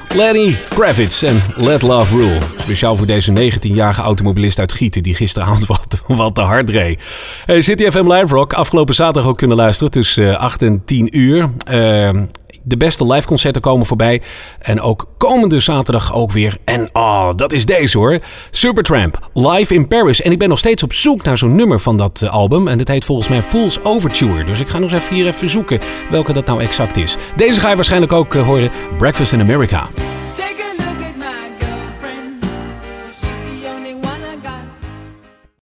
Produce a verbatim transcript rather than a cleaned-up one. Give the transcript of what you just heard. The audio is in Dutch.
Lenny Kravitz en Let Love Rule. Speciaal voor deze negentienjarige automobilist uit Gieten die gisteravond wat, wat te hard reed. Hey, City F M Live Rock, afgelopen zaterdag ook kunnen luisteren tussen acht en tien uur. Uh, de beste live concerten komen voorbij. En ook komende zaterdag ook weer. En oh, dat is deze hoor. Supertramp, live in Paris. En ik ben nog steeds op zoek naar zo'n nummer van dat uh, album. En het heet volgens mij Fool's Overture. Dus ik ga nog eens even hier even zoeken welke dat nou exact is. Deze ga je waarschijnlijk ook uh, horen. Breakfast in America.